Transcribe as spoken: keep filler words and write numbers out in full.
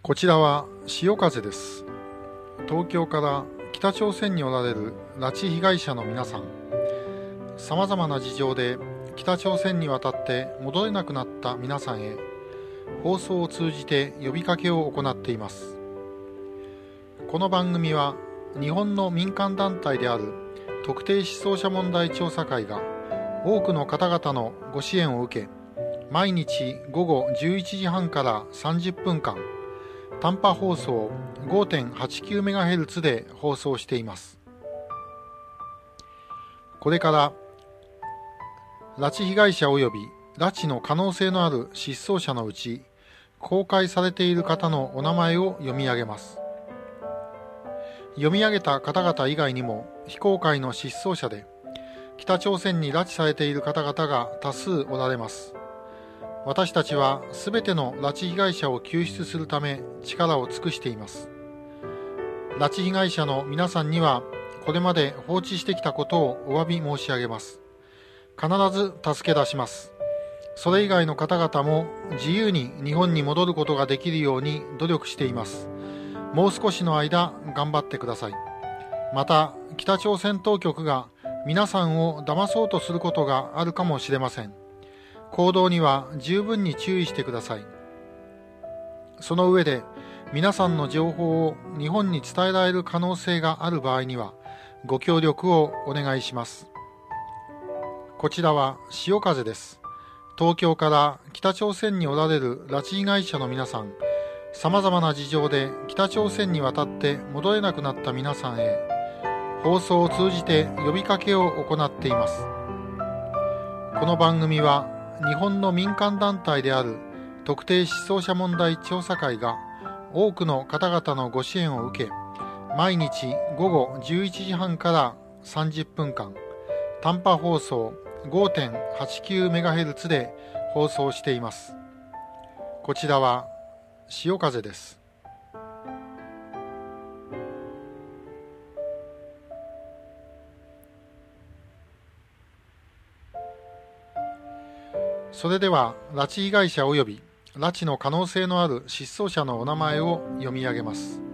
こちらは潮風です。東京から北朝鮮におられる拉致被害者の皆さん、さまざまな事情で北朝鮮に渡って戻れなくなった皆さんへ、放送を通じて呼びかけを行っています。この番組は日本の民間団体である特定失踪者問題調査会が多くの方々のご支援を受け、毎日午後じゅういちじはんからさんじゅっぷんかん短波放送 ごてんはちきゅうメガヘルツ で放送しています。これから拉致被害者及び拉致の可能性のある失踪者のうち、公開されている方のお名前を読み上げます。読み上げた方々以外にも非公開の失踪者で北朝鮮に拉致されている方々が多数おられます。私たちはすべての拉致被害者を救出するため力を尽くしています。拉致被害者の皆さんにはこれまで放置してきたことをお詫び申し上げます。必ず助け出します。それ以外の方々も自由に日本に戻ることができるように努力しています。もう少しの間頑張ってください。また北朝鮮当局が皆さんを騙そうとすることがあるかもしれません。行動には十分に注意してください。その上で皆さんの情報を日本に伝えられる可能性がある場合にはご協力をお願いします。こちらは潮風です。東京から北朝鮮におられる拉致被害者の皆さん、さまざまな事情で北朝鮮に渡って戻れなくなった皆さんへ、放送を通じて呼びかけを行っています。この番組は日本の民間団体である特定失踪者問題調査会が多くの方々のご支援を受け、毎日午後じゅういちじはんからさんじゅっぷんかん短波放送 ごてんはちきゅうメガヘルツ で放送しています。こちらは潮風です。それでは拉致被害者及び拉致の可能性のある失踪者のお名前を読み上げます。